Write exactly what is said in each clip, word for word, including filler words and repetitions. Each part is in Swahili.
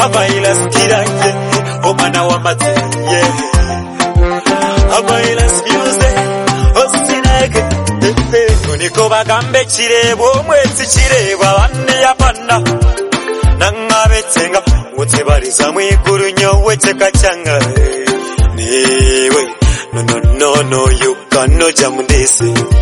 abaila skiranye omana wa mateye abaila music osinege niko bagambe kirebo mwezi kirebo abandi yapana nangabetsenga utibariza mwiguru nyowe chekachanga niwe no no no no you cannot jam this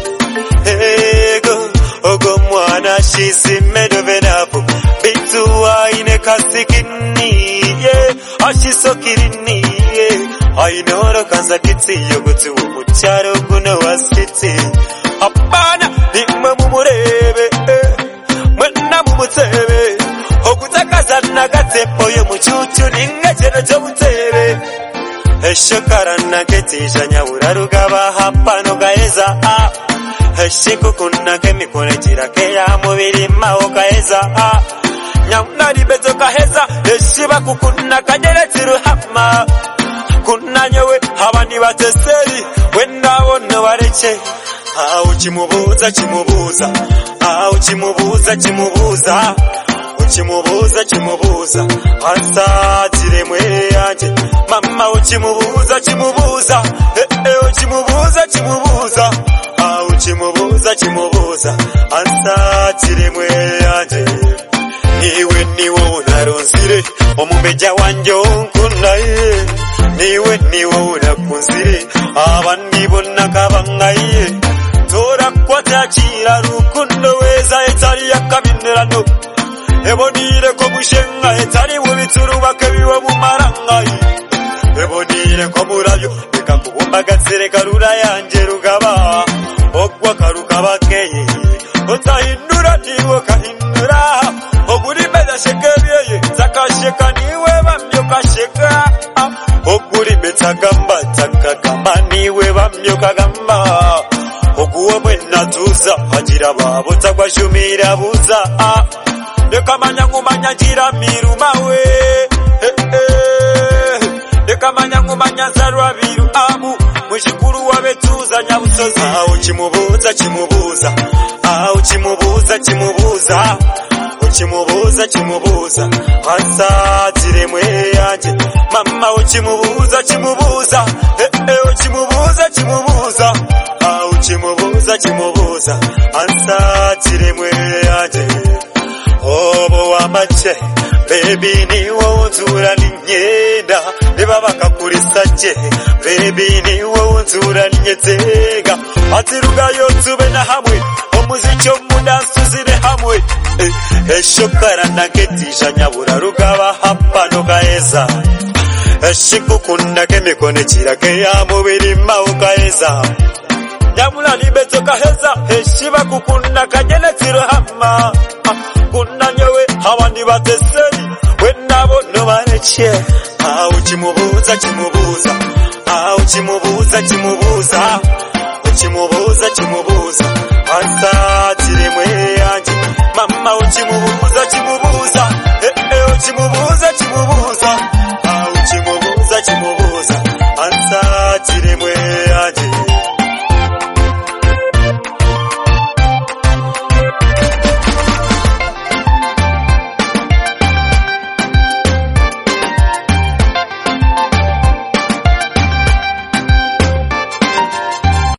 ego ogo mwana she's made of it up bitu aine kasikini yeah ashisokirini yeah I know ro kanza kitsi yogutu umucharo kuno wasiti apana nimwe mumurebe mwana mumutebe okutakaza nagatepo yo muchuchu ningachero cyo butebe eshokara nagetisha nyabura rugaba hapano gaeza a eshiko kunake mikone kirake ya mubiri mawo gaeza a nyamnari bezo gaheza eshiba kukuna kagere tiruhama kunanyowe abandi bateseri wenda wona bareke au chimubuza chimubuza au chimubuza chimubuza uchimubuza chimubuza asa tiremwe yanje mama uchimubuza chimubuza eh eh uchimubuza chimubuza ah uchimubuza chimubuza asa tiremwe yanje niwe niwe unaronzire omumeja wanje onkunaye niwe niwe unakunzire abandi bonna kabangaye tora kwatachira rukundo weza etari yakabinderano ebonire ko mushenga etari mubituru bakabiwa mu marangayi ebonire ko murabyo bikakubumba gatsere karura yanje rugaba ogwa karukaba keye otahindura tiwo kahindura oguri beza shekebye zakasheka niwe bamyo kasheka oguri betagamba takagamba niwe bamyo kagamba oguwe mwenna tuza agira babo tagwashumira buza Deka manya ngumanya jira miru mawe eh, eh. Deka manya ngumanya zarwa biru abu Mwishikuru wabetuza nyabusozi Au chimubuza chimubuza Au chimubuza chimubuza Uchimubuza chimubuza Asa tiremwe yanje Mama uchimubuza chimubuza eh, eh, uchimubuza chimubuza Au chimubuza chimubuza Asa tiremwe yanje Obo wamache baby ni wonzura ninyenda niba bakakurisa je baby ni wonzura ninyetega atiruga yotube na hamwe omuzicyo mudansuzire hamwe eshokara nagetisha nyabura rugaba hapano gaeza eshikukunda kemikone kirake ya mubiri mawo gaeza nyamula libezo kaheza eshiba kukunda kagene tirohama kunanyowe abandi bateseri wenabo no bareke au chimubuza chimubuza au chimubuza chimubuza uchimubuza chimubuza